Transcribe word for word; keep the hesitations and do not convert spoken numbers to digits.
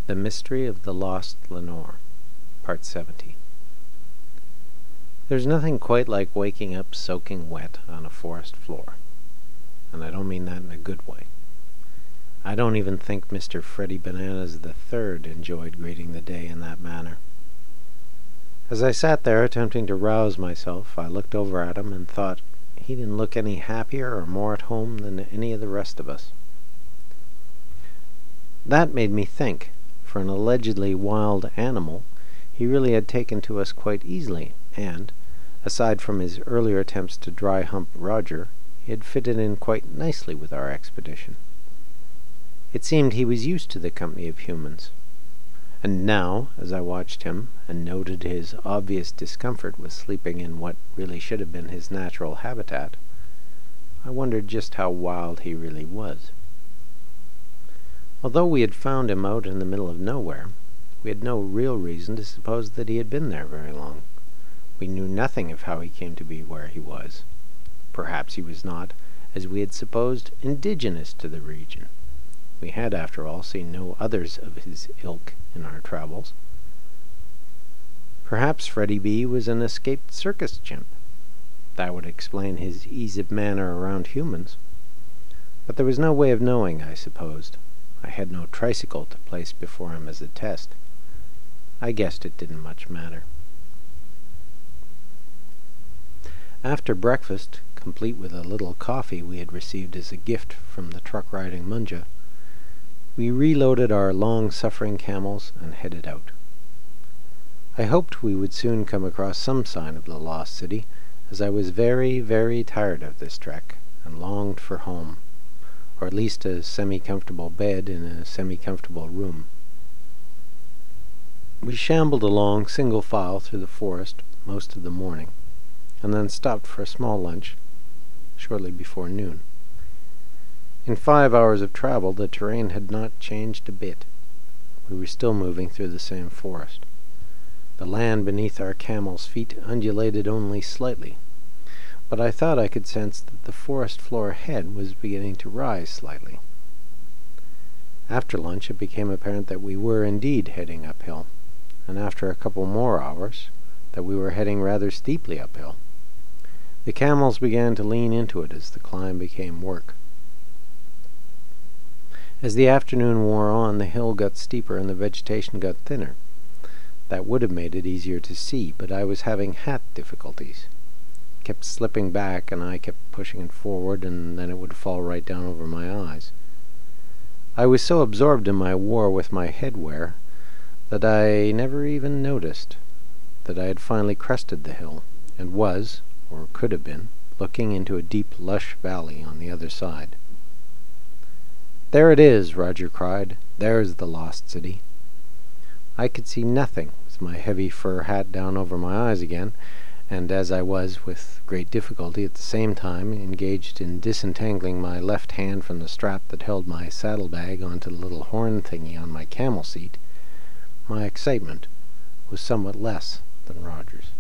The Mystery of the Lost Lenore, Part seventy. There's nothing quite like waking up soaking wet on a forest floor. And I don't mean that in a good way. I don't even think Mister Freddy Bananas the Third enjoyed greeting the day in that manner. As I sat there attempting to rouse myself, I looked over at him and thought he didn't look any happier or more at home than any of the rest of us. That made me think. For an allegedly wild animal, he really had taken to us quite easily, and, aside from his earlier attempts to dry hump Roger, he had fitted in quite nicely with our expedition. It seemed he was used to the company of humans. And now, as I watched him, and noted his obvious discomfort with sleeping in what really should have been his natural habitat, I wondered just how wild he really was. Although we had found him out in the middle of nowhere, we had no real reason to suppose that he had been there very long. We knew nothing of how he came to be where he was. Perhaps he was not, as we had supposed, indigenous to the region. We had, after all, seen no others of his ilk in our travels. Perhaps Freddy B was an escaped circus chimp. That would explain his ease of manner around humans. But there was no way of knowing, I supposed. I had no tricycle to place before him as a test. I guessed it didn't much matter. After breakfast, complete with a little coffee we had received as a gift from the truck-riding Munja, we reloaded our long-suffering camels and headed out. I hoped we would soon come across some sign of the lost city, as I was very, very tired of this trek, and longed for home, or at least a semi-comfortable bed in a semi-comfortable room. We shambled along single file through the forest most of the morning, and then stopped for a small lunch shortly before noon. In five hours of travel, the terrain had not changed a bit. We were still moving through the same forest. The land beneath our camels' feet undulated only slightly, but I thought I could sense that the forest floor ahead was beginning to rise slightly. After lunch it became apparent that we were indeed heading uphill, and after a couple more hours, that we were heading rather steeply uphill. The camels began to lean into it as the climb became work. As the afternoon wore on, the hill got steeper and the vegetation got thinner. That would have made it easier to see, but I was having hat difficulties. Kept slipping back, and I kept pushing it forward, and then it would fall right down over my eyes. I was so absorbed in my war with my headwear that I never even noticed that I had finally crested the hill, and was, or could have been, looking into a deep, lush valley on the other side. "There it is!" Roger cried. "There's the lost city." I could see nothing, with my heavy fur hat down over my eyes again, and as I was, with great difficulty at the same time, engaged in disentangling my left hand from the strap that held my saddlebag onto the little horn thingy on my camel seat, my excitement was somewhat less than Roger's.